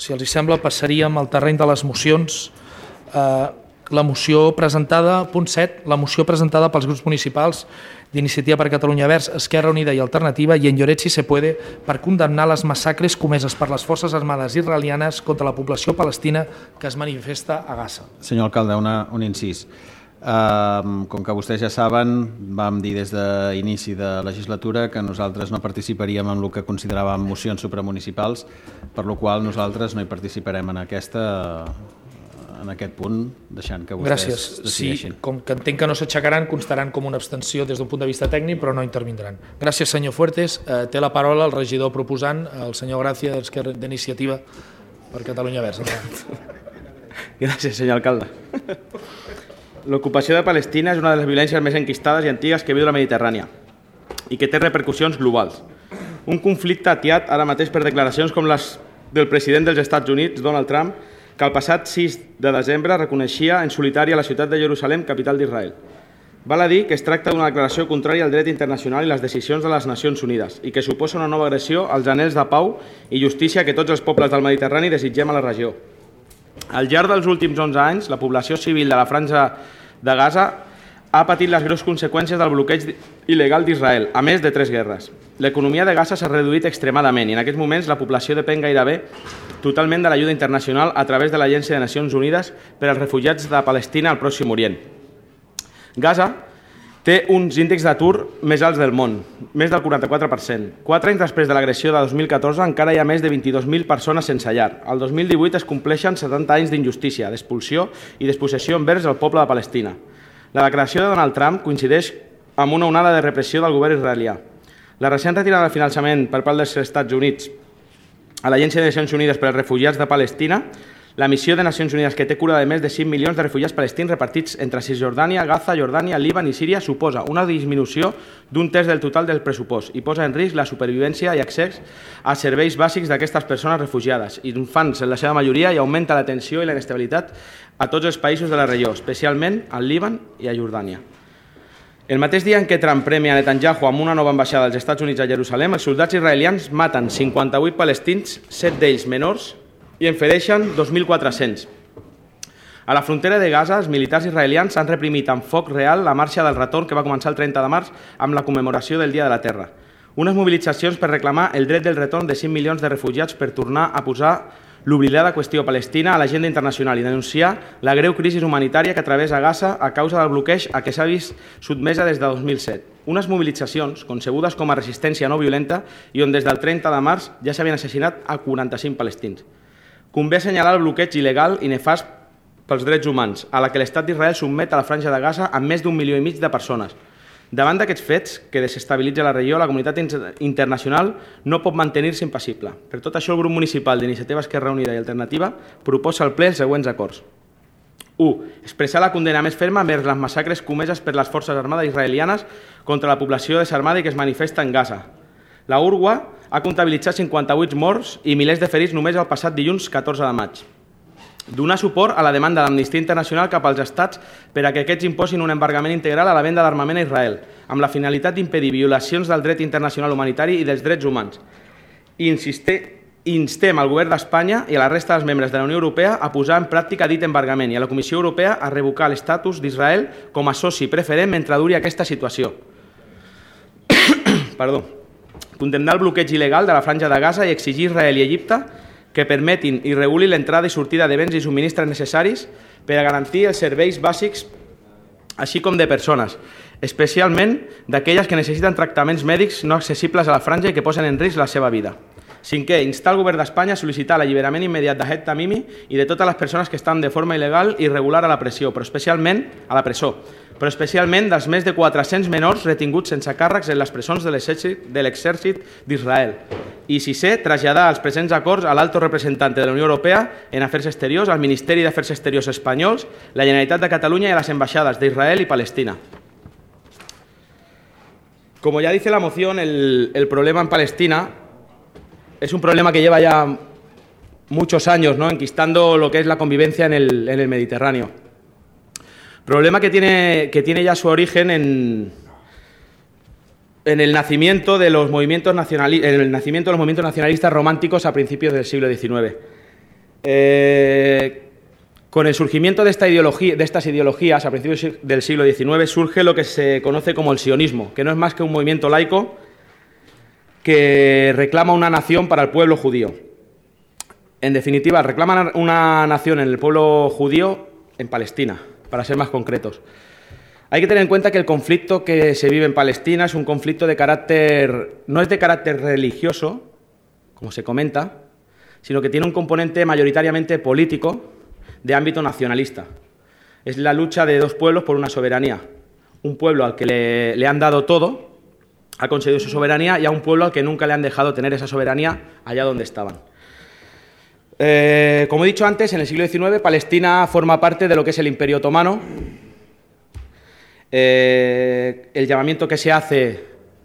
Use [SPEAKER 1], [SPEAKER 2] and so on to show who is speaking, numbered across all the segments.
[SPEAKER 1] Si els sembla, passaríem al terreny de les mocions. La moció presentada, punt 7, la moció presentada pels grups municipals d'Iniciativa per Catalunya Verds, Esquerra Unida i Alternativa i en Lloret si se puede per condemnar les massacres comeses per les forces armades israelianes contra la població palestina que es manifesta a Gaza.
[SPEAKER 2] Senyor alcalde, un incís. Com que vostès ja saben, vam dir des d'inici de legislatura que nosaltres no participaríem en el que consideràvem mocions supramunicipals, per la qual nosaltres no hi participarem en aquest punt, deixant que vostès decideixin.
[SPEAKER 1] Sí, com que entenc que no s'aixecaran, constaran com una abstenció des d'un punt de vista tècnic, però no intervindran. Gràcies, senyor Fuertes. Té la paraula el regidor proposant, el senyor Gràcia, d'Iniciativa per Catalunya Verds.
[SPEAKER 3] Gràcies, senyor alcalde. L'ocupació de Palestina és una de les violències més enquistades i antigues que viu la Mediterrània i que té repercussions globals. Un conflicte atiat ara mateix per declaracions com les del president dels Estats Units, Donald Trump, que el passat 6 de desembre reconeixia en solitari a la ciutat de Jerusalem, capital d'Israel. Val a dir que es tracta d'una declaració contrària al dret internacional i les decisions de les Nacions Unides i que suposa una nova agressió als anhels de pau i justícia que tots els pobles del Mediterrani desitgem a la regió. Al llarg dels últims 11 anys, la població civil de la franja de Gaza ha patit les greus conseqüències del bloqueig il·legal d'Israel, a més de 3 guerres. L'economia de Gaza s'ha reduït extremadament i en aquests moments la població depèn gairebé totalment de l'ajuda internacional a través de l'Agència de Nacions Unides per als refugiats de Palestina al Pròxim Orient. Gaza té uns índexs d'atur més alts del món, més del 44%. 4 anys després de l'agressió de 2014 encara hi ha més de 22.000 persones sense llar. El 2018 es compleixen 70 anys d'injustícia, d'expulsió i despossessió envers el poble de Palestina. La declaració de Donald Trump coincideix amb una onada de repressió del govern israelià. La recent retirada del finançament per part dels Estats Units a l'Agència de Nacions Unides per als Refugiats de Palestina, la missió de Nacions Unides que té cura de més de 5 milions de refugiats palestins repartits entre Cisjordània, Gaza, Jordània, Líban i Síria suposa una disminució d'un terç del total del pressupost i posa en risc la supervivència i accés a serveis bàsics d'aquestes persones refugiades, infants en la seva majoria, i augmenta la tensió i la inestabilitat a tots els països de la regió, especialment al Líban i a Jordània. El mateix dia en què Trump premia a Netanyahu amb una nova ambaixada dels Estats Units a Jerusalem, els soldats israelians maten 58 palestins, 7 d'ells menors, i en fereixen 2.400. A la frontera de Gaza, els militars israelians han reprimit amb foc real la marxa del retorn que va començar el 30 de març amb la commemoració del Dia de la Terra. Unes mobilitzacions per reclamar el dret del retorn de 5 milions de refugiats per tornar a posar l'oblidada qüestió palestina a l'agenda internacional i denunciar la greu crisi humanitària que travessa Gaza a causa del bloqueig a què s'ha vist sotmesa des de 2007. Unes mobilitzacions concebudes com a resistència no violenta i on des del 30 de març ja s'havien assassinat a 45 palestins. Convé assenyalar el bloqueig il·legal i nefast pels drets humans, a la que l'Estat d'Israel sotmet a la franja de Gaza amb més d'1,5 milió de persones. Davant d'aquests fets, que desestabilitza la regió, la comunitat internacional no pot mantenir-se impassible. Per tot això, el grup municipal d'Iniciativa Esquerra Unida i Alternativa proposa al ple els següents acords. 1. Expressar la condena més ferma envers les massacres comeses per les forces armades israelianes contra la població desarmada i que es manifesta en Gaza. La URWA ha comptabilitzat 58 morts i milers de ferits només el passat dilluns 14 de maig. Donar suport a la demanda d'Amnistia Internacional cap als estats per a que aquests imposin un embargament integral a la venda d'armament a Israel, amb la finalitat d'impedir violacions del dret internacional humanitari i dels drets humans. Instem al govern d'Espanya i a la resta dels membres de la Unió Europea a posar en pràctica dit embargament i a la Comissió Europea a revocar l'estatus d'Israel com a soci preferent mentre duri aquesta situació. Condemnar el bloqueig il·legal de la franja de Gaza i exigir a Israel i Egipte que permetin i regulin l'entrada i sortida de béns i subministres necessaris per a garantir els serveis bàsics, així com de persones, especialment d'aquelles que necessiten tractaments mèdics no accessibles a la franja i que posen en risc la seva vida. 5è, instar el govern d'Espanya a sol·licitar l'alliberament immediat d'Ahed Tamimi i de totes les persones que estan de forma il·legal i irregular a la presó, però especialment dels més de 400 menors retinguts sense càrrecs en les presons de l'exèrcit d'Israel. I 6è, traslladar els presents acords a l'alto representant de la Unió Europea en Afers Exteriors, al Ministeri d'Afers Exteriors espanyols, la Generalitat de Catalunya i a les ambaixades d'Israel y Palestina. Como ya dice la moción, el problema en Palestina es un problema que lleva ya muchos años, ¿no?, enquistando lo que es la convivencia en el Mediterráneo. Problema que tiene ya su origen en el nacimiento de los movimientos nacionalistas románticos a principios del siglo XIX. Con el surgimiento de estas ideologías a principios del siglo XIX surge lo que se conoce como el sionismo, que no es más que un movimiento laico que reclama una nación para el pueblo judío. En definitiva, reclaman una nación en el pueblo judío en Palestina, para ser más concretos. Hay que tener en cuenta que el conflicto que se vive en Palestina es un conflicto no es de carácter religioso, como se comenta, sino que tiene un componente mayoritariamente político de ámbito nacionalista. Es la lucha de dos pueblos por una soberanía. Un pueblo al que le han dado todo, ha conseguido su soberanía, y a un pueblo al que nunca le han dejado tener esa soberanía allá donde estaban. Como he dicho antes, en el siglo XIX Palestina forma parte de lo que es el Imperio Otomano. El llamamiento que hace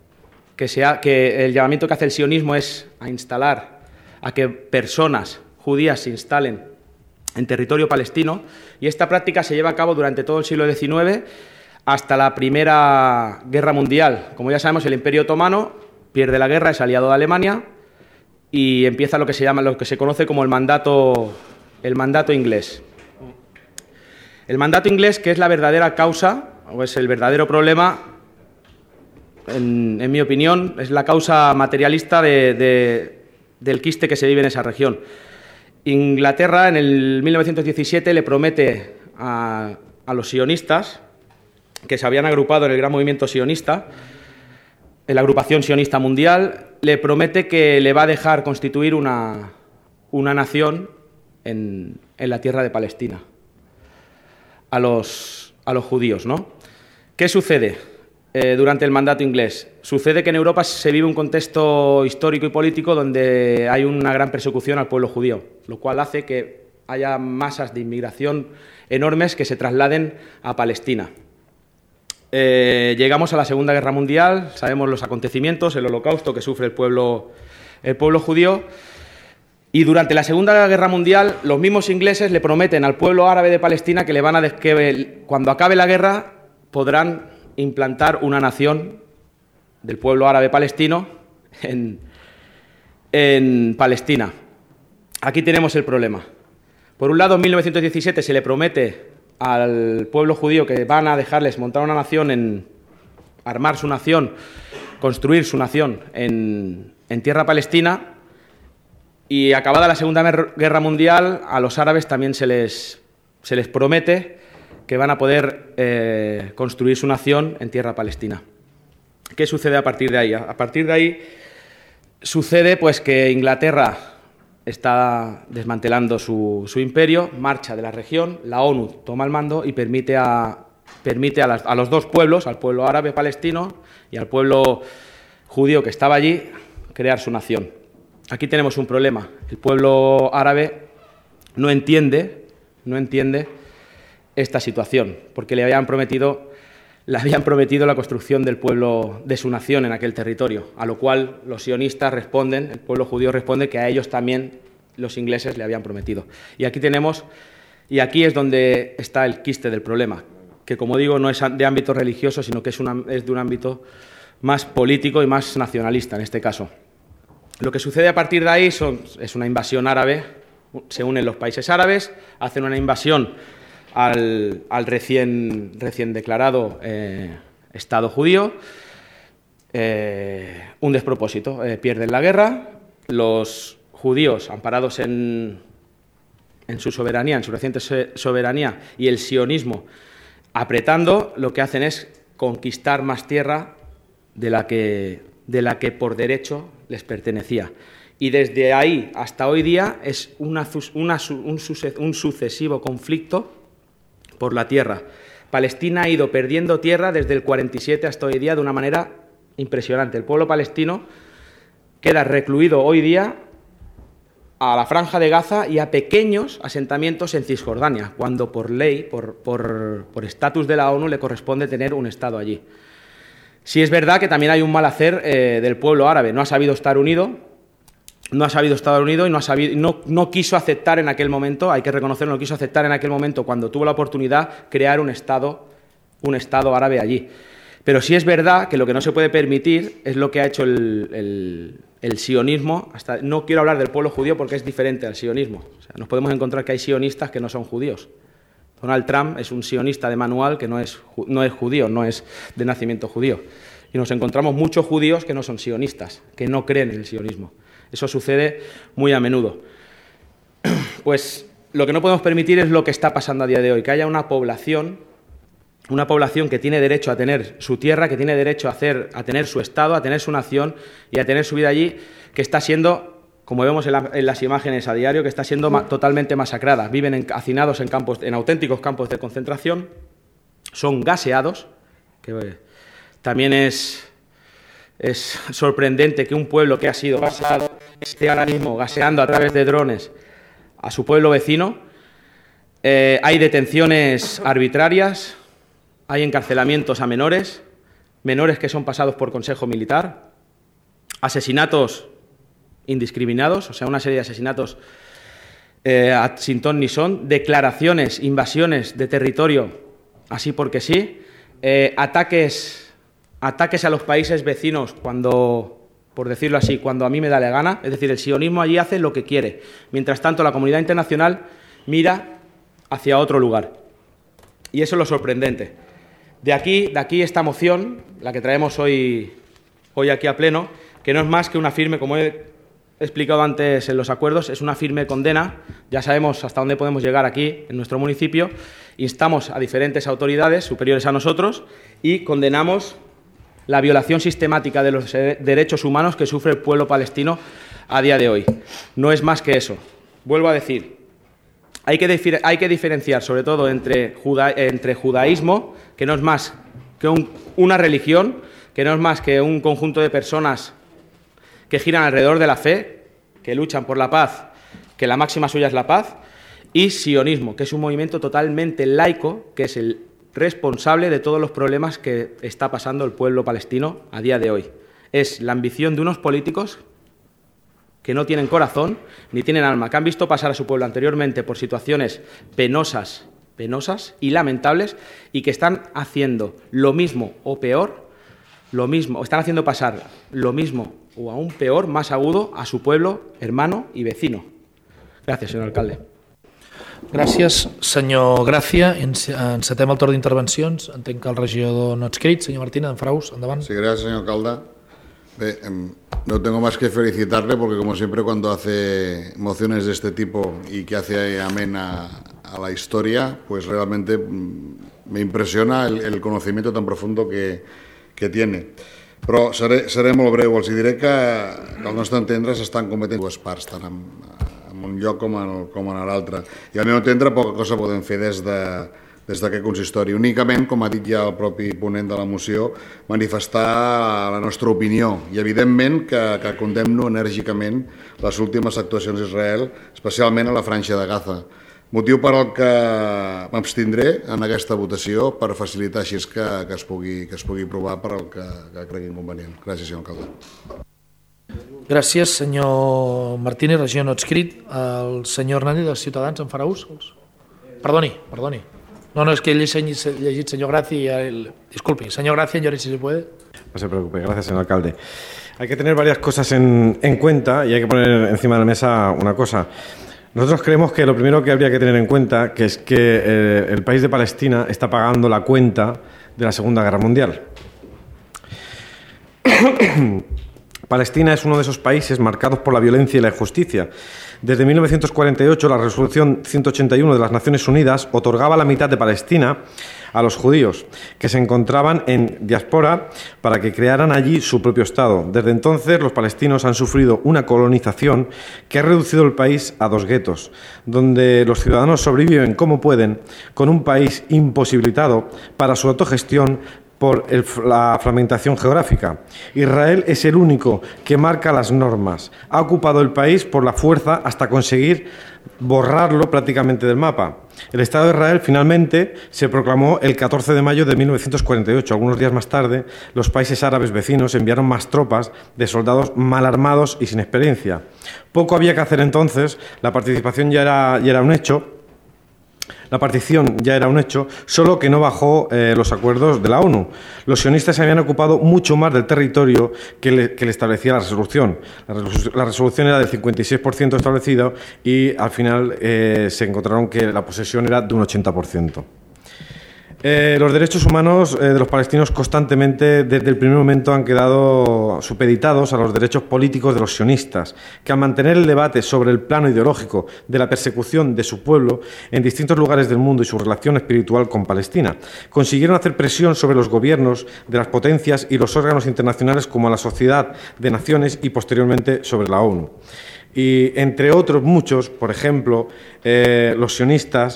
[SPEAKER 3] el sionismo es a que personas judías se instalen en territorio palestino, y esta práctica se lleva a cabo durante todo el siglo XIX hasta la Primera Guerra Mundial. Como ya sabemos, el Imperio Otomano pierde la guerra, es aliado de Alemania, y empieza lo que se conoce como el mandato inglés. El mandato inglés, que es la verdadera causa, o es el verdadero problema, en mi opinión, es la causa materialista del quiste que se vive en esa región. Inglaterra, en el 1917, le promete a los sionistas, que se habían agrupado en el gran movimiento sionista, en la agrupación sionista mundial, le promete que le va a dejar constituir una nación en la tierra de Palestina a los judíos, ¿no? ¿Qué sucede durante el mandato inglés? Sucede que en Europa se vive un contexto histórico y político donde hay una gran persecución al pueblo judío, lo cual hace que haya masas de inmigración enormes que se trasladen a Palestina. Llegamos a la Segunda Guerra Mundial, sabemos los acontecimientos, el holocausto que sufre el pueblo judío, y durante la Segunda Guerra Mundial los mismos ingleses le prometen al pueblo árabe de Palestina que cuando acabe la guerra podrán implantar una nación del pueblo árabe palestino en Palestina. Aquí tenemos el problema. Por un lado, en 1917 se le promete al pueblo judío que van a dejarles montar una nación, armar su nación, construir su nación en tierra palestina, y acabada la Segunda Guerra Mundial, a los árabes también se les promete que van a poder construir su nación en tierra palestina. ¿Qué sucede a partir de ahí? A partir de ahí sucede pues que Inglaterra está desmantelando su imperio, marcha de la región, la ONU toma el mando y permite a los dos pueblos, al pueblo árabe palestino y al pueblo judío que estaba allí, crear su nación. Aquí tenemos un problema. El pueblo árabe no entiende esta situación, porque le habían prometido la construcción del pueblo, de su nación en aquel territorio, a lo cual los sionistas responden, el pueblo judío responde que a ellos también los ingleses le habían prometido. Y aquí es donde está el quiste del problema, que como digo no es de ámbito religioso, sino que es de un ámbito más político y más nacionalista en este caso. Lo que sucede a partir de ahí es una invasión árabe, se unen los países árabes, hacen una invasión al recién declarado Estado judío, un despropósito, pierden la guerra, los judíos amparados en su soberanía, en su reciente soberanía, y el sionismo apretando, lo que hacen es conquistar más tierra de la que por derecho les pertenecía. Y desde ahí hasta hoy día es un sucesivo conflicto por la tierra. Palestina ha ido perdiendo tierra desde el 47 hasta hoy día de una manera impresionante. El pueblo palestino queda recluido hoy día a la Franja de Gaza y a pequeños asentamientos en Cisjordania, cuando por ley, por estatus de la ONU, le corresponde tener un Estado allí. Sí es verdad que también hay un mal hacer del pueblo árabe. No ha sabido estar unido y no quiso aceptar en aquel momento, hay que reconocerlo, no quiso aceptar en aquel momento, cuando tuvo la oportunidad, crear un Estado árabe allí. Pero sí es verdad que lo que no se puede permitir es lo que ha hecho el sionismo. No quiero hablar del pueblo judío porque es diferente al sionismo. O sea, nos podemos encontrar que hay sionistas que no son judíos. Donald Trump es un sionista de manual que no es judío, no es de nacimiento judío. Y nos encontramos muchos judíos que no son sionistas, que no creen en el sionismo. Eso sucede muy a menudo. Pues lo que no podemos permitir es lo que está pasando a día de hoy, que haya una población que tiene derecho a tener su tierra, que tiene derecho a tener su Estado, a tener su nación y a tener su vida allí, que está siendo, como vemos en las imágenes a diario, que está siendo totalmente masacrada. Viven hacinados en auténticos campos de concentración, son gaseados, que también es sorprendente que un pueblo que ha sido gaseado esté ahora mismo gaseando a través de drones a su pueblo vecino. Hay detenciones arbitrarias, hay encarcelamientos a menores que son pasados por consejo militar, asesinatos indiscriminados, o sea, una serie de asesinatos sin ton ni son, declaraciones, invasiones de territorio, así porque sí, ataques a los países vecinos cuando, por decirlo así, cuando a mí me da la gana. Es decir, el sionismo allí hace lo que quiere. Mientras tanto, la comunidad internacional mira hacia otro lugar. Y eso es lo sorprendente. De aquí esta moción, la que traemos hoy aquí a pleno, que no es más que una firme, como he explicado antes en los acuerdos, es una firme condena. Ya sabemos hasta dónde podemos llegar aquí, en nuestro municipio. Instamos a diferentes autoridades superiores a nosotros y condenamos la violación sistemática de los derechos humanos que sufre el pueblo palestino a día de hoy. No es más que eso. Vuelvo a decir, hay que diferenciar sobre todo entre judaísmo, que no es más que una religión, que no es más que un conjunto de personas que giran alrededor de la fe, que luchan por la paz, que la máxima suya es la paz, y sionismo, que es un movimiento totalmente laico, que es el responsable de todos los problemas que está pasando el pueblo palestino a día de hoy. Es la ambición de unos políticos que no tienen corazón ni tienen alma, que han visto pasar a su pueblo anteriormente por situaciones penosas y lamentables, y que están haciendo lo mismo o peor, están haciendo pasar lo mismo o aún peor, más agudo, a su pueblo, hermano i vecino. Gràcies, senyor alcalde.
[SPEAKER 1] Gràcies, senyor Gràcia. Encetem el torn d'intervencions. Entenc que el regidor no ha escrit. Senyor Martínez, en Fraus, endavant.
[SPEAKER 4] Sí, gracias, señor alcalde. No tengo más que felicitarle porque, como siempre, cuando hace mociones de este tipo y que hace amena a la historia, pues realmente me impresiona el conocimiento tan profundo que tiene. Però seré molt breu. Els diré que al nostre entendre s'estan cometent dues parts, tant en un lloc com en l'altre. I al meu entendre poca cosa podem fer des d'aquest consistori. Únicament, com ha dit ja el propi ponent de la moció, manifestar la nostra opinió i, evidentment, que condemno enèrgicament les últimes actuacions d'Israel, especialment a la franja de Gaza. Motiu per al que m'abstindré en aquesta votació per facilitar així que es pugui provar per al que cregui convenient. Gràcies, senyor alcalde.
[SPEAKER 1] Gràcies, senyor Martínez, regidor no adscrit. El senyor Hernández, dels Ciutadans, en farà ús? Perdoni. No, és que he llegit senyor Gràcia. Disculpi, senyor Gràcia, si se puede.
[SPEAKER 5] No se preocupe, gracias, señor alcalde. Hay que tener varias cosas en cuenta y hay que poner encima de la mesa una cosa. Nosotros creemos que lo primero que habría que tener en cuenta es que el país de Palestina está pagando la cuenta de la Segunda Guerra Mundial. Palestina es uno de esos países marcados por la violencia y la injusticia. Desde 1948, la Resolución 181 de las Naciones Unidas otorgaba la mitad de Palestina a los judíos, que se encontraban en diáspora para que crearan allí su propio Estado. Desde entonces, los palestinos han sufrido una colonización que ha reducido el país a dos guetos, donde los ciudadanos sobreviven como pueden, con un país imposibilitado para su autogestión por la fragmentación geográfica. Israel es el único que marca las normas. Ha ocupado el país por la fuerza hasta conseguir borrarlo prácticamente del mapa. El Estado de Israel finalmente se proclamó el 14 de mayo de 1948. Algunos días más tarde, los países árabes vecinos enviaron más tropas de soldados mal armados y sin experiencia. Poco había que hacer entonces, la participación ya era un hecho, La partición ya era un hecho, solo que no bajó los acuerdos de la ONU. Los sionistas se habían ocupado mucho más del territorio que le establecía la resolución. La resolución era del 56% establecido y al final se encontraron que la posesión era de un 80%. Los derechos humanos de los palestinos constantemente, desde el primer momento, han quedado supeditados a los derechos políticos de los sionistas, que al mantener el debate sobre el plano ideológico de la persecución de su pueblo en distintos lugares del mundo y su relación espiritual con Palestina, consiguieron hacer presión sobre los gobiernos de las potencias y los órganos internacionales como la Sociedad de Naciones y posteriormente sobre la ONU. Y entre otros muchos, por ejemplo, los sionistas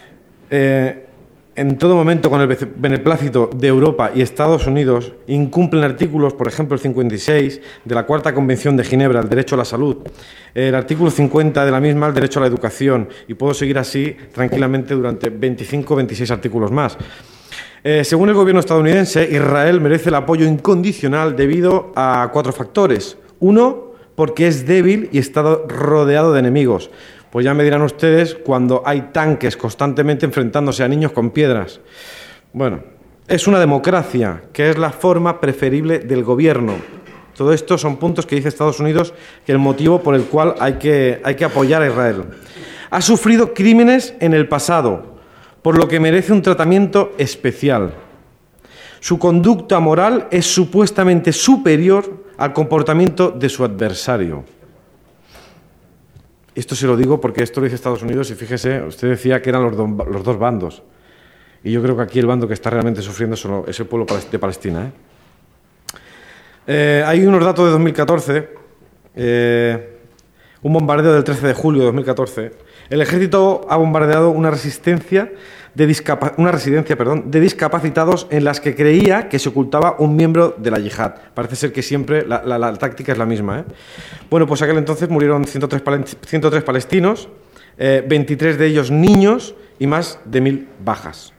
[SPEAKER 5] en todo momento, con el beneplácito de Europa y Estados Unidos, incumplen artículos, por ejemplo, el 56 de la Cuarta Convención de Ginebra, el derecho a la salud, el artículo 50 de la misma, el derecho a la educación, y puedo seguir así tranquilamente durante 25 o 26 artículos más. Según el gobierno estadounidense, Israel merece el apoyo incondicional debido a 4 factores. 1, porque es débil y está rodeado de enemigos. Pues ya me dirán ustedes cuando hay tanques constantemente enfrentándose a niños con piedras. Bueno, es una democracia, que es la forma preferible del gobierno. Todo esto son puntos que dice Estados Unidos que es el motivo por el cual hay que apoyar a Israel. Ha sufrido crímenes en el pasado, por lo que merece un tratamiento especial. Su conducta moral es supuestamente superior al comportamiento de su adversario. Esto se lo digo porque esto lo dice Estados Unidos y fíjese, usted decía que eran los dos bandos. Y yo creo que aquí el bando que está realmente sufriendo es el pueblo de Palestina. Hay unos datos de 2014, un bombardeo del 13 de julio de 2014. El ejército ha bombardeado una residencia de discapacitados en las que creía que se ocultaba un miembro de la yihad. Parece ser que siempre la táctica es la misma. Bueno, pues aquel entonces murieron 103 palestinos, 23 de ellos niños y más de 1.000 bajas.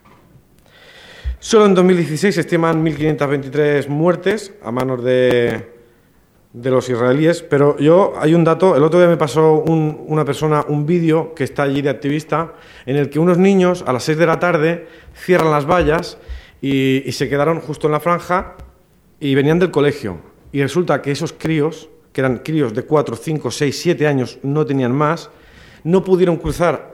[SPEAKER 5] Solo en 2016 se estiman 1.523 muertes a manos de los israelíes, pero hay un dato, el otro día me pasó una persona un vídeo que está allí de activista, en el que unos niños a las 6 de la tarde cierran las vallas y se quedaron justo en la franja y venían del colegio. Y resulta que esos críos, que eran críos de 4, 5, 6, 7 años, no tenían más, no pudieron cruzar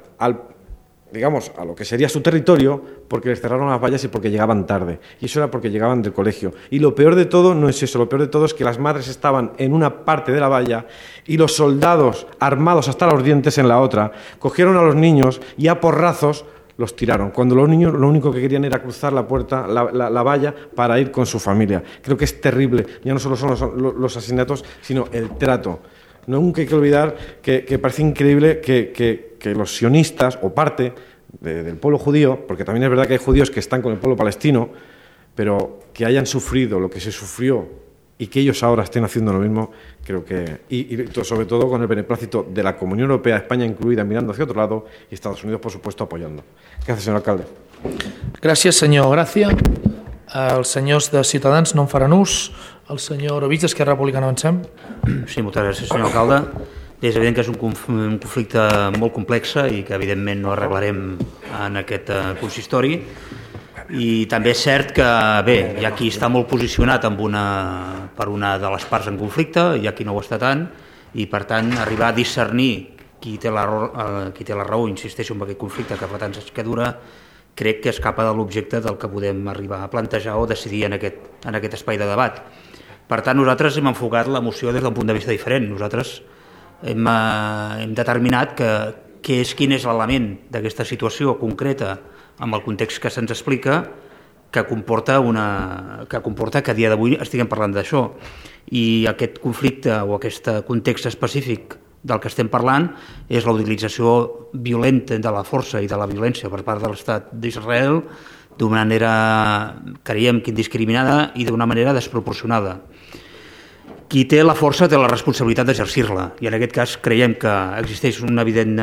[SPEAKER 5] a lo que sería su territorio, porque les cerraron las vallas y porque llegaban tarde. Y eso era porque llegaban del colegio. Y lo peor de todo no es eso, lo peor de todo es que las madres estaban en una parte de la valla y los soldados, armados hasta los dientes en la otra, cogieron a los niños y a porrazos los tiraron, cuando los niños lo único que querían era cruzar la puerta, la valla, para ir con su familia. Creo que es terrible, ya no solo son los asesinatos, sino el trato. Nunca hay que olvidar que parece increíble que los sionistas, o parte del pueblo judío, porque también es verdad que hay judíos que están con el pueblo palestino, pero que hayan sufrido lo que se sufrió y que ellos ahora estén haciendo lo mismo, creo que... Y sobre todo con el beneplácito de la Comunión Europea, España incluida, mirando hacia otro lado, y Estados Unidos, por supuesto, apoyando. Gracias, señor alcalde.
[SPEAKER 1] Gràcies, senyor Gràcia. Els senyors de Ciutadans no en faran ús. El senyor Orobitz, d'Esquerra Republicana, avancem.
[SPEAKER 6] Sí, moltes gràcies, senyor alcalde. És evident que és un conflicte molt complex i que evidentment no arreglarem en aquest consistori, i també és cert que bé, hi ha qui està molt posicionat per una de les parts en conflicte, hi ha qui no ho està tant, i per tant arribar a discernir qui té la raó, insisteixo, en aquest conflicte que fa tants anys que dura, crec que escapa de l'objecte del que podem arribar a plantejar o decidir en aquest espai de debat. Per tant, nosaltres hem enfocat la moció des d'un punt de vista diferent. Nosaltres hem determinat quin és l'element d'aquesta situació concreta amb el context que se'ns explica que comporta que a dia d'avui estiguem parlant d'això. I aquest conflicte o aquest context específic del que estem parlant és la utilització violenta de la força i de la violència per part de l'Estat d'Israel d'una manera, creiem que indiscriminada i d'una manera desproporcionada. Qui té la força té la responsabilitat d'exercir-la, i en aquest cas creiem que existeix una evident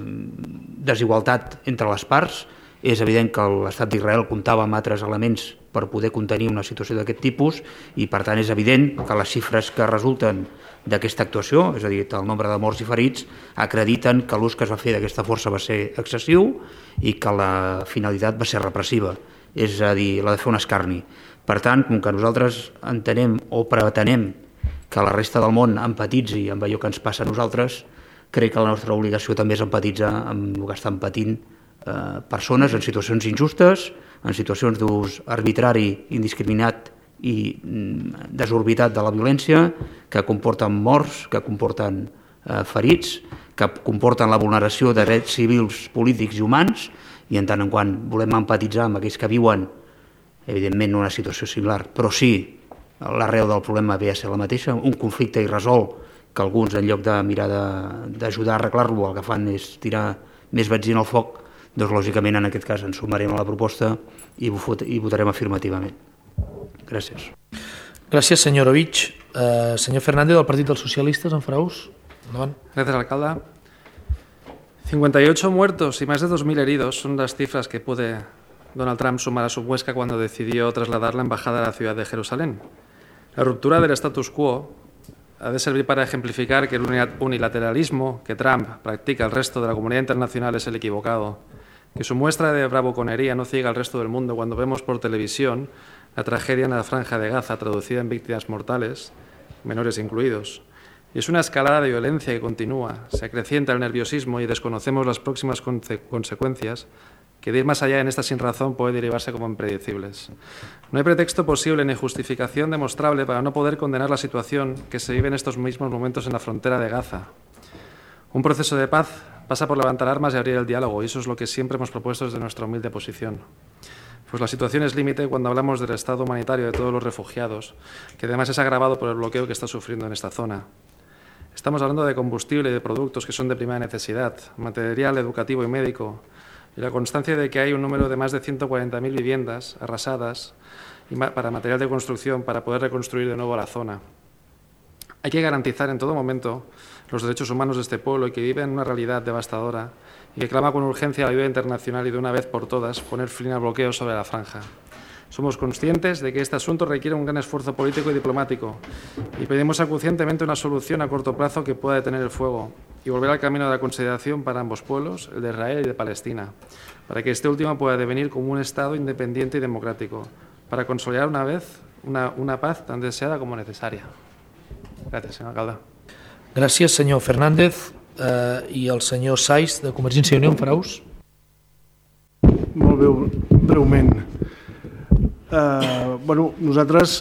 [SPEAKER 6] desigualtat entre les parts. És evident que l'Estat d'Israel comptava amb altres elements per poder contenir una situació d'aquest tipus i, per tant, és evident que les xifres que resulten d'aquesta actuació, és a dir, el nombre de morts i ferits, acrediten que l'ús que es va fer d'aquesta força va ser excessiu i que la finalitat va ser repressiva, és a dir, la de fer un escarni. Per tant, com que nosaltres entenem o pretenem que la resta del món empatitzi amb allò que ens passa a nosaltres, crec que la nostra obligació també és empatitzar amb el que estan patint persones en situacions injustes, en situacions d'ús arbitrari, indiscriminat i desorbitat de la violència, que comporten morts, que comporten ferits, que comporten la vulneració de drets civils, polítics i humans, i en tant en quant volem empatitzar amb aquells que viuen, evidentment no una situació similar, però sí l'arrel del problema ve a ser la mateixa, un conflicte irresolt que alguns, en lloc de mirar d'ajudar a arreglar-lo, el que fan és tirar més benzina al foc, doncs lògicament en aquest cas ens sumarem a la proposta i votarem afirmativament. Gràcies.
[SPEAKER 1] Gràcies, senyor Ovich. Senyor Fernández, del Partit dels Socialistes, en farà ús? Endavant.
[SPEAKER 7] Gracias, alcalde. 58 muertos y más de 2.000 heridos son las cifras que puede Donald Trump sumar a su Huesca cuando decidió trasladar la embajada a la ciudad de Jerusalén. La ruptura del status quo ha de servir para ejemplificar que el unilateralismo que Trump practica al resto de la comunidad internacional es el equivocado, que su muestra de bravuconería no ciega al resto del mundo cuando vemos por televisión la tragedia en la Franja de Gaza traducida en víctimas mortales, menores incluidos. Y es una escalada de violencia que continúa, se acrecienta el nerviosismo y desconocemos las próximas consecuencias que de ir más allá en esta sinrazón puede derivarse como impredecibles. No hay pretexto posible ni justificación demostrable para no poder condenar la situación que se vive en estos mismos momentos en la frontera de Gaza. Un proceso de paz pasa por levantar armas y abrir el diálogo, y eso es lo que siempre hemos propuesto desde nuestra humilde posición. Pues la situación es límite cuando hablamos del estado humanitario de todos los refugiados, que además es agravado por el bloqueo que está sufriendo en esta zona. Estamos hablando de combustible y de productos que son de primera necesidad, material educativo y médico, y la constancia de que hay un número de más de 140.000 viviendas arrasadas para material de construcción para poder reconstruir de nuevo la zona. Hay que garantizar en todo momento los derechos humanos de este pueblo y que vive en una realidad devastadora y que clama con urgencia la ayuda internacional y de una vez por todas poner fin al bloqueo sobre la franja. Somos conscientes de que este asunto requiere un gran esfuerzo político y diplomático y pedimos acuciantemente una solución a corto plazo que pueda detener el fuego y volver al camino de la consideración para ambos pueblos, el de Israel y de Palestina, para que este último pueda devenir como un Estado independiente y democrático, para consolidar una vez una paz tan deseada como necesaria. Gràcies, senyor alcalde.
[SPEAKER 1] Gràcies, senyor Fernández. I el senyor Saiz, de Convergència i Unió, en farà ús?
[SPEAKER 8] Molt breument. Nosaltres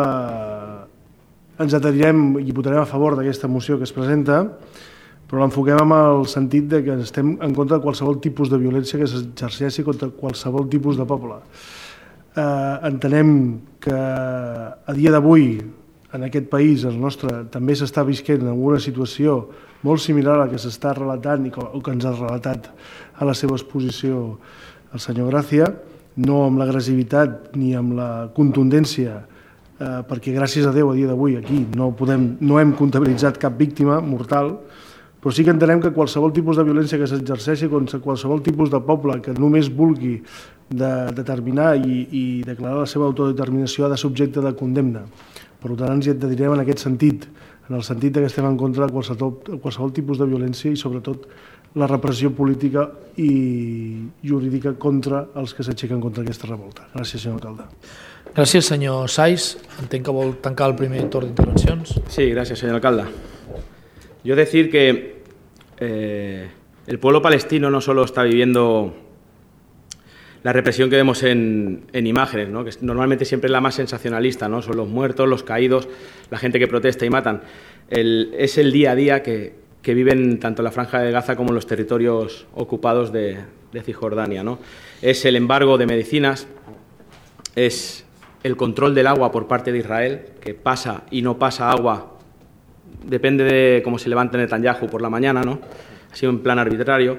[SPEAKER 8] ens adherirem i votarem a favor d'aquesta moció que es presenta, però l'enfoquem amb el sentit de que estem en contra de qualsevol tipus de violència que s'exerceixi contra qualsevol tipus de poble. Entenem que a dia d'avui en aquest país, el nostre, també s'està visquent en una situació molt similar a la que s'està relatant o que ens ha relatat a la seva exposició el senyor Gràcia, no amb l'agressivitat ni amb la contundència, perquè gràcies a Déu a dia d'avui aquí no hem comptabilitzat cap víctima mortal, però sí que entenem que qualsevol tipus de violència que s'exerceixi contra qualsevol tipus de poble que només vulgui determinar i declarar la seva autodeterminació ha de ser objecte de condemna. Per tant, ens hi adherirem en aquest sentit, en el sentit que estem en contra de qualsevol tipus de violència i sobretot la repressió política i jurídica contra els que s'aixequen contra aquesta revolta. Gràcies, senyor alcalde.
[SPEAKER 1] Gràcies, senyor Saiz. Entenc que vol tancar el primer torn d'intervencions.
[SPEAKER 3] Sí, gracias, señor alcalde. Yo decir que el pueblo palestino no solo está viviendo la represión que vemos en imágenes, ¿no? Que normalmente siempre es la más sensacionalista, ¿no? Son los muertos, los caídos, la gente que protesta y matan. Es el día a día que viven tanto en la Franja de Gaza como en los territorios ocupados de Cisjordania, ¿no? Es el embargo de medicinas, es el control del agua por parte de Israel, que pasa y no pasa agua, depende de cómo se levante Netanyahu por la mañana, ¿no? Ha sido en plan arbitrario.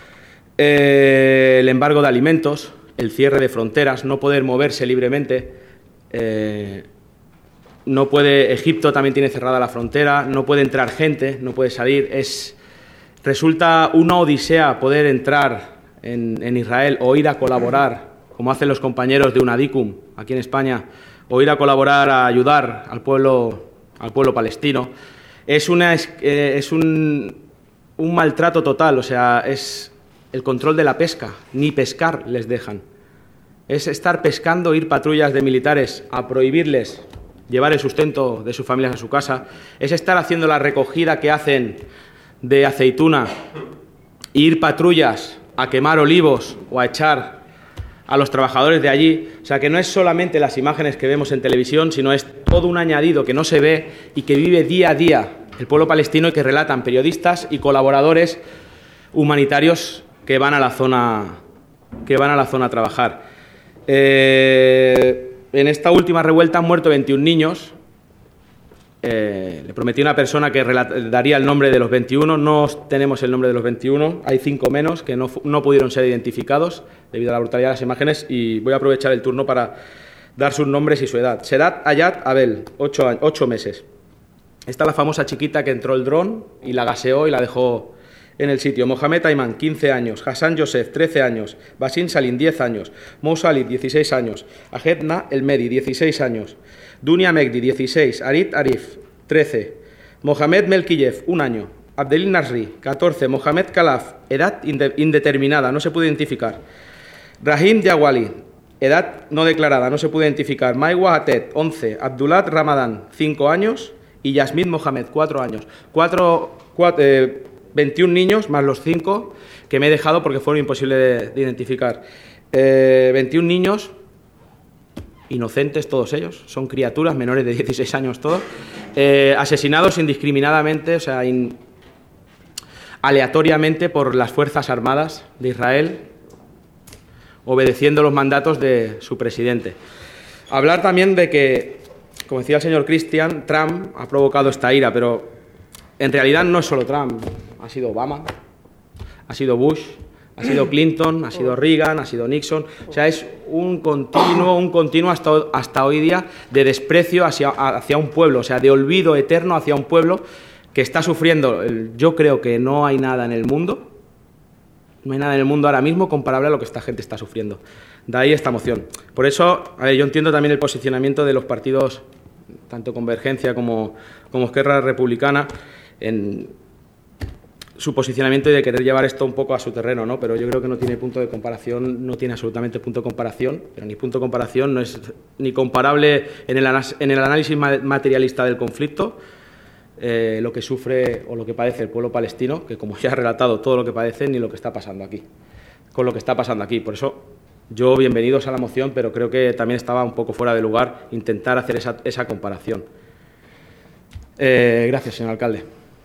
[SPEAKER 3] El embargo de alimentos, el cierre de fronteras, no poder moverse libremente. Egipto también tiene cerrada la frontera, no puede entrar gente, no puede salir. Resulta una odisea poder entrar en Israel o ir a colaborar como hacen los compañeros de UNADICUM aquí en España, o ir a colaborar a ayudar al pueblo palestino, es un maltrato total, o sea, es el control de la pesca, ni pescar les dejan. Es estar pescando, ir patrullas de militares a prohibirles llevar el sustento de sus familias a su casa, es estar haciendo la recogida que hacen de aceituna, e ir patrullas a quemar olivos o a echar a los trabajadores de allí. O sea, que no es solamente las imágenes que vemos en televisión, sino es todo un añadido que no se ve y que vive día a día el pueblo palestino y que relatan periodistas y colaboradores humanitarios que van a la zona a trabajar. En esta última revuelta han muerto 21 niños. Le prometí a una persona que daría el nombre de los 21. No tenemos el nombre de los 21. Hay 5 menos que no pudieron ser identificados debido a la brutalidad de las imágenes, y voy a aprovechar el turno para dar sus nombres y su edad. Sedat Ayat Abel, 8 meses. Esta es la famosa chiquita que entró el dron y la gaseó y la dejó en el sitio. Mohamed Ayman, 15 años. Hassan Yosef, 13 años. Basim Salim, 10 años. Mousalid, 16 años. Ajedna El Medi, 16 años. Dunia Megdi, 16. Arit Arif, 13. Mohamed Melkiyev, 1 año. Abdelil Nasri, 14. Mohamed Kalaf, edad indeterminada, no se puede identificar. Rahim Yawali, edad no declarada, no se puede identificar. Maiwa Atet, 11. Abdulat Ramadán, 5 años. Y Yasmid Mohamed, 4 años. 21 niños, más los 5 que me he dejado porque fueron imposibles de identificar. 21 niños, inocentes todos ellos, son criaturas menores de 16 años todos, asesinados indiscriminadamente, o sea, aleatoriamente por las Fuerzas Armadas de Israel, obedeciendo los mandatos de su presidente. Hablar también de que, como decía el señor Christian, Trump ha provocado esta ira, pero en realidad no es solo Trump. Ha sido Obama, ha sido Bush, ha sido Clinton, ha sido Reagan, ha sido Nixon. O sea, es un continuo hasta hoy día de desprecio hacia un pueblo, o sea, de olvido eterno hacia un pueblo que está sufriendo. Yo creo que no hay nada en el mundo ahora mismo comparable a lo que esta gente está sufriendo. De ahí esta moción. Por eso, yo entiendo también el posicionamiento de los partidos, tanto Convergencia como Esquerra Republicana, en su posicionamiento de querer llevar esto un poco a su terreno, ¿no? Pero yo creo que no tiene punto de comparación, no tiene absolutamente punto de comparación, pero ni punto de comparación, no es ni comparable en el análisis materialista del conflicto, lo que sufre o lo que padece el pueblo palestino, que como ya he relatado todo lo que padece, ni lo que está pasando aquí, con lo que está pasando aquí. Por eso, yo bienvenidos a la moción, pero creo que también estaba un poco fuera de lugar intentar hacer esa comparación. Gracias, señor alcalde.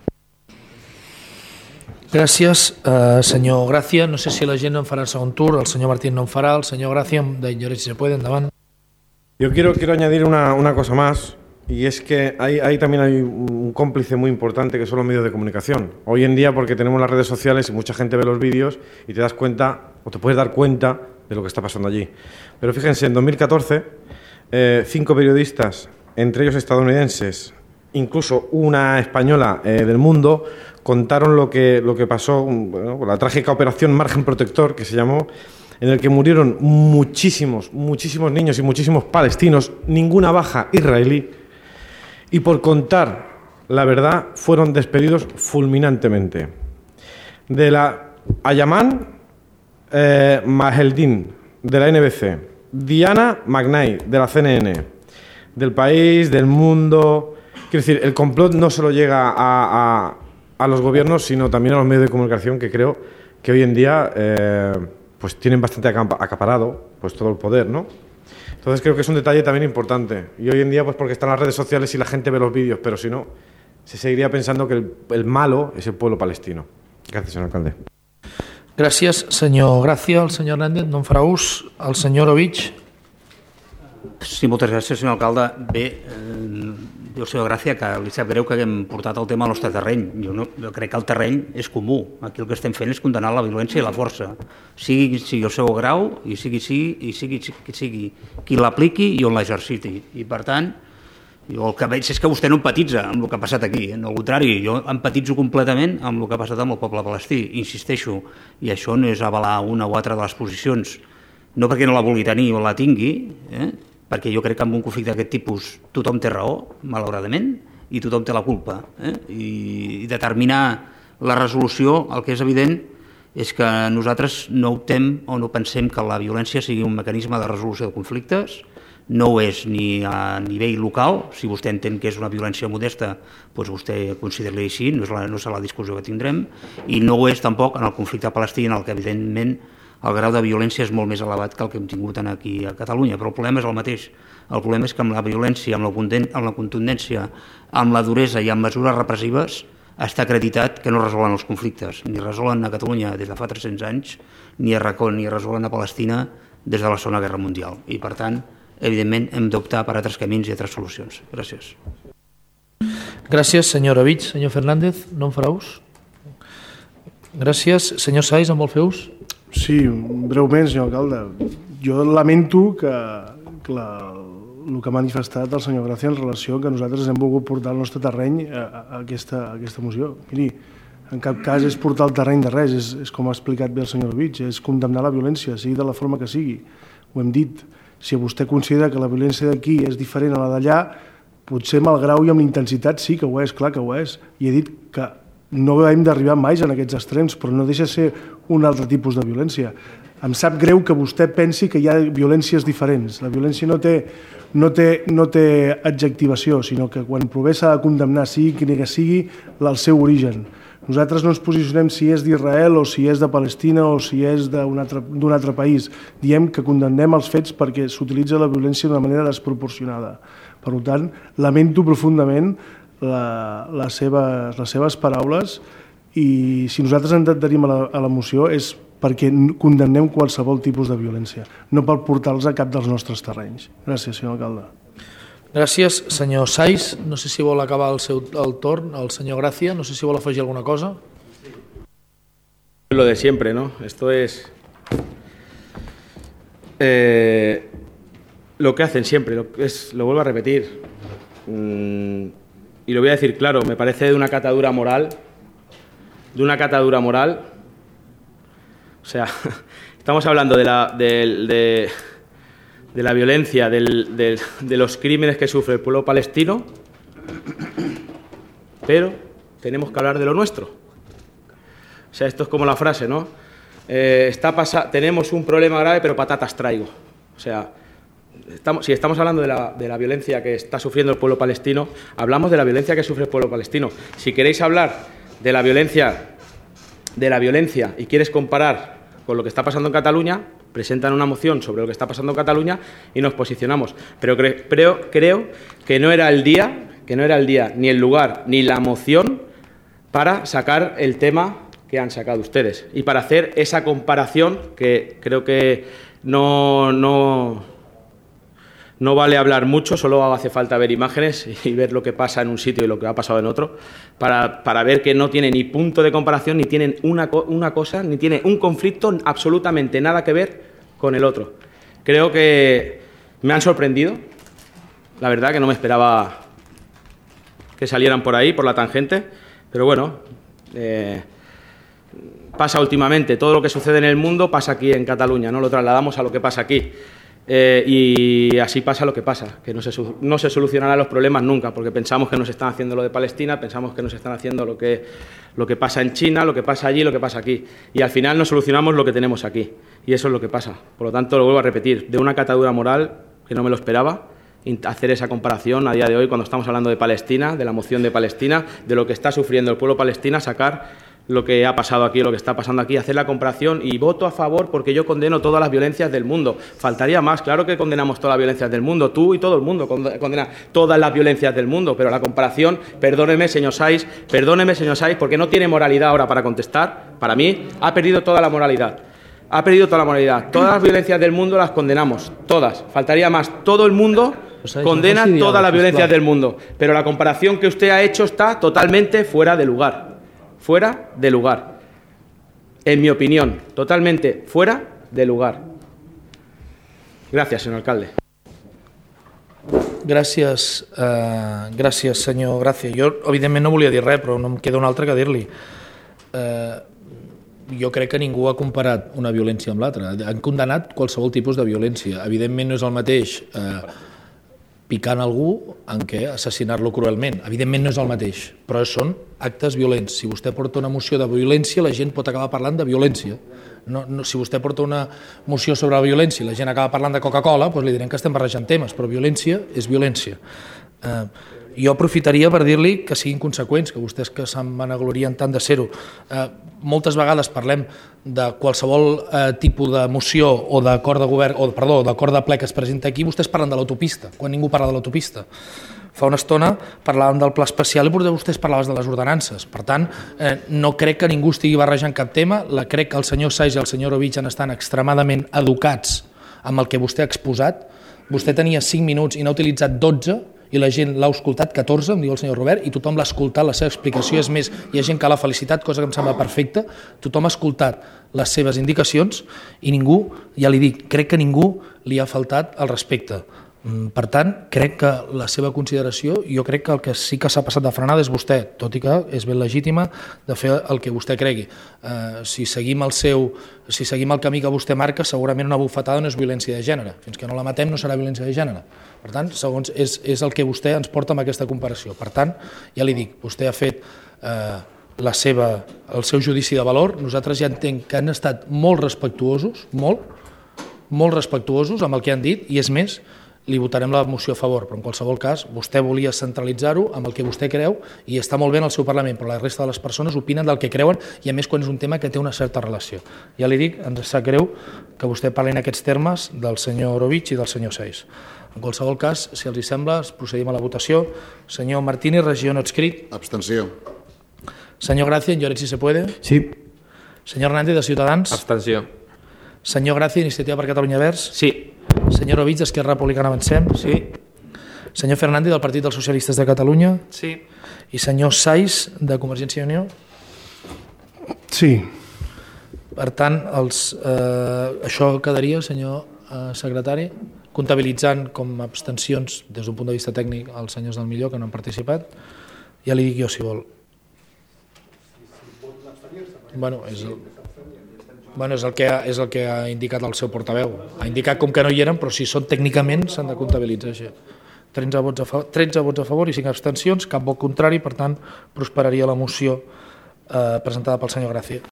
[SPEAKER 1] Gràcies, senyor Gràcia. No sé si la gent en farà el segon tour, el senyor Martín no en farà, el senyor Gràcia, de Lloret, si se puede, endavant.
[SPEAKER 5] Yo quiero añadir una cosa más, y es que ahí también hay un cómplice muy importante, que son los medios de comunicación. Hoy en día, porque tenemos las redes sociales y mucha gente ve los vídeos y te das cuenta, o te puedes dar cuenta de lo que está pasando allí. Pero fíjense, en 2014, 5 periodistas, entre ellos estadounidenses, incluso una española del Mundo, contaron lo que pasó, la trágica operación Margen Protector, que se llamó, en el que murieron muchísimos niños y muchísimos palestinos, ninguna baja israelí, y por contar la verdad fueron despedidos fulminantemente. De la Ayaman Maheldin, de la NBC, Diana Magnay, de la CNN, del País, del Mundo. Quiero decir, el complot no solo llega a los gobiernos, sino también a los medios de comunicación, que creo que hoy en día pues tienen bastante acaparado pues todo el poder, ¿no? Entonces creo que es un detalle también importante. Y hoy en día, pues porque están las redes sociales y la gente ve los vídeos, pero si no, se seguiría pensando que el malo es el pueblo palestino. Gracias, señor alcalde.
[SPEAKER 1] Gràcies, senyor Gràcia. El senyor Hernández no en farà ús. El senyor Ovich.
[SPEAKER 6] Sí, moltes gràcies, senyor alcalde. Bé, diu el senyor Gràcia que li sap greu que haguem portat el tema al nostre terreny. Jo crec que el terreny és comú. Aquí el que estem fent és condenar la violència i la força. Sigui el seu grau i sigui qui l'apliqui i on l'exerciti. I per tant, jo el que veig és que vostè no empatitza amb el que ha passat aquí. No, al contrari, jo empatitzo completament amb el que ha passat amb el poble palestí. Insisteixo, i això no és avalar una o altra de les posicions no perquè no la vulgui tenir o la tingui, perquè jo crec que en un conflicte d'aquest tipus tothom té raó, malauradament, i tothom té la culpa. I determinar la resolució, el que és evident és que nosaltres no optem o no pensem que la violència sigui un mecanisme de resolució de conflictes, no ho és ni a nivell local, si vostè entén que és una violència modesta, doncs vostè consideri així, no serà la discussió que tindrem, i no ho és tampoc en el conflicte palestí, en el que evidentment el grau de violència és molt més elevat que el que hem tingut aquí a Catalunya, però el problema és el mateix. El problema és que amb la violència, amb la contundència, amb la duresa i amb mesures repressives està acreditat que no resolen els conflictes, ni resolen a Catalunya des de fa 300 anys, ni resolen a Palestina des de la Segona Guerra Mundial. I per tant, evidentment, hem d'optar per altres camins i altres solucions. Gràcies.
[SPEAKER 1] Gràcies, senyor Avich. Senyor Fernández, no em farà ús? Gràcies. Senyor Saiz, en vol fer ús?
[SPEAKER 8] Sí, breument, senyor alcalde. Jo lamento que el que ha manifestat el senyor Gràcia en relació que nosaltres hem volgut portar el nostre terreny a aquesta moció. Miri, en cap cas és portar el terreny de res, és com ha explicat bé el senyor Avich, és condemnar la violència, sigui de la forma que sigui. Ho hem dit. Si vostè considera que la violència d'aquí és diferent a la d'allà, potser amb el grau i amb la intensitat sí que ho és, clar que ho és. I he dit que no hem d'arribar mai en aquests extrems, però no deixa de ser un altre tipus de violència. Em sap greu que vostè pensi que hi ha violències diferents. La violència no té adjectivació, sinó que quan prové s'ha de condemnar, sigui quin que sigui el seu origen. Nosaltres no ens posicionem si és d'Israel o si és de Palestina o si és d'un altre país. Diem que condemnem els fets perquè s'utilitza la violència d'una manera desproporcionada. Per tant, lamento profundament les seves paraules i si nosaltres ens adherim a la moció és perquè condemnem qualsevol tipus de violència, no per portar-los a cap dels nostres terrenys. Gràcies, senyor alcalde.
[SPEAKER 1] Gràcies, senyor Saiz. No sé si vol acabar el torn. El senyor Gràcia, no sé si vol afegir alguna cosa.
[SPEAKER 3] Lo de siempre, ¿no? Esto es lo que hacen siempre, lo vuelvo a repetir. Y lo voy a decir claro, me parece de una catadura moral. O sea, estamos hablando de la violencia, de los crímenes que sufre el pueblo palestino, pero tenemos que hablar de lo nuestro. O sea, esto es como la frase, ¿no? Tenemos un problema grave, pero patatas traigo. O sea, si estamos hablando de la violencia que está sufriendo el pueblo palestino, hablamos de la violencia que sufre el pueblo palestino. Si queréis hablar de la violencia y quieres comparar con lo que está pasando en Cataluña, presentan una moción sobre lo que está pasando en Cataluña y nos posicionamos. Pero creo que no era el día, ni el lugar, ni la moción para sacar el tema que han sacado ustedes y para hacer esa comparación que creo que no vale hablar mucho, solo hace falta ver imágenes y ver lo que pasa en un sitio y lo que ha pasado en otro para ver que no tiene ni punto de comparación, ni tienen una cosa, ni tiene un conflicto absolutamente nada que ver con el otro. Creo que me han sorprendido, la verdad que no me esperaba que salieran por ahí, por la tangente, pero bueno, pasa últimamente, todo lo que sucede en el mundo pasa aquí en Cataluña, no lo trasladamos a lo que pasa aquí. Y así pasa lo que pasa, que no se solucionarán los problemas nunca, porque pensamos que nos están haciendo lo de Palestina, pensamos que nos están haciendo lo que pasa en China, lo que pasa allí, lo que pasa aquí. Y al final no solucionamos lo que tenemos aquí. Y eso es lo que pasa. Por lo tanto, lo vuelvo a repetir, de una catadura moral que no me lo esperaba, hacer esa comparación a día de hoy cuando estamos hablando de Palestina, de la moción de Palestina, de lo que está sufriendo el pueblo palestino, sacar lo que ha pasado aquí, lo que está pasando aquí, hacer la comparación y voto a favor porque yo condeno todas las violencias del mundo. Faltaría más, claro que condenamos todas las violencias del mundo, tú y todo el mundo condena todas las violencias del mundo, pero la comparación, perdóneme señor Saiz, porque no tiene moralidad ahora para contestar, para mí ha perdido toda la moralidad. Todas las violencias del mundo las condenamos, todas. Faltaría más, todo el mundo condena todas las violencias del mundo, pero la comparación que usted ha hecho está totalmente fuera de lugar. Fuera de lugar, en mi opinión, totalmente fuera de lugar. Gràcies, senyor alcalde.
[SPEAKER 1] Gràcies, senyor Gràcia. Jo, evidentment, no volia dir res, però no em queda un altre que dir-li. jo crec que ningú ha comparat una violència amb l'altra. Han condemnat qualsevol tipus de violència. Evidentment no és el mateix picant algú en què assassinar-lo cruelment. Evidentment no és el mateix, però són actes violents. Si vostè porta una moció de violència, la gent pot acabar parlant de violència. Si vostè porta una moció sobre la violència i la gent acaba parlant de Coca-Cola, doncs li direm que estem barrejant temes, però violència és violència. Jo aprofitaria per dir-li que siguin conseqüents, que vostès que se'n vanaglorien tant de ser-ho. Moltes vegades parlem de qualsevol tipus de moció o d'acord de govern, d'acord de ple que es presenta aquí, vostès parlen de l'autopista, quan ningú parla de l'autopista. Fa una estona parlàvem del pla especial i vostès parlaven de les ordenances. Per tant, no crec que ningú estigui barrejant cap tema. Crec que el senyor Sais i el senyor Ovich estan extremadament educats amb el que vostè ha exposat. Vostè tenia 5 minuts i n'ha utilitzat 12 i la gent l'ha escoltat 14, em diu el senyor Robert, i tothom l'ha escoltat, la seva explicació. És més, hi ha gent que l'ha felicitat, cosa que em sembla perfecta. Tothom ha escoltat les seves indicacions i ningú, ja li dic, crec que ningú li ha faltat el respecte. Per tant, crec que la seva consideració, jo crec que el que sí que s'ha passat de frenada és vostè, tot i que és ben legítima de fer el que vostè cregui. Si seguim el camí que vostè marca, segurament una bufetada no és violència de gènere. Fins que no la matem no serà violència de gènere. Per tant, segons és el que vostè ens porta amb aquesta comparació. Per tant, ja li dic, vostè ha fet el seu judici de valor. Nosaltres ja entenc que han estat molt respectuosos, molt respectuosos amb el que han dit, i és més, li votarem la moció a favor, però en qualsevol cas vostè volia centralitzar-ho amb el que vostè creu i està molt bé en el seu Parlament, però la resta de les persones opinen del que creuen, i a més quan és un tema que té una certa relació. Ja li dic, ens sap greu que vostè parli en aquests termes del senyor Ovich i del senyor Sais. En qualsevol cas, si els sembla, procedim a la votació. Senyor Martínez, regidor no adscrit.
[SPEAKER 4] Abstenció.
[SPEAKER 1] Senyor Gracia, en Lloret, si se puede.
[SPEAKER 5] Sí.
[SPEAKER 1] Senyor Hernández, de Ciutadans.
[SPEAKER 7] Abstenció.
[SPEAKER 1] Senyor Gracia, Iniciativa per Catalunya Verds.
[SPEAKER 7] Sí.
[SPEAKER 1] Senyor Ovich, d'Esquerra Republicana Avancem.
[SPEAKER 7] Sí.
[SPEAKER 1] Senyor Fernández, del Partit dels Socialistes de Catalunya.
[SPEAKER 7] Sí.
[SPEAKER 1] I senyor Sais, de Convergència i Unió.
[SPEAKER 8] Sí.
[SPEAKER 1] Per tant, això quedaria, senyor secretari, comptabilitzant com a abstencions des d'un punt de vista tècnic els senyors del Millor que no han participat. Ja li dic jo, si vol. Bueno, és el que ha indicat el seu portaveu. Ha indicat com que no hi eren, però si són tècnicament s'han de comptabilitzar així. 13 vots a favor i 5 abstencions, cap vot contrari, per tant prosperaria la moció presentada pel senyor Gracia.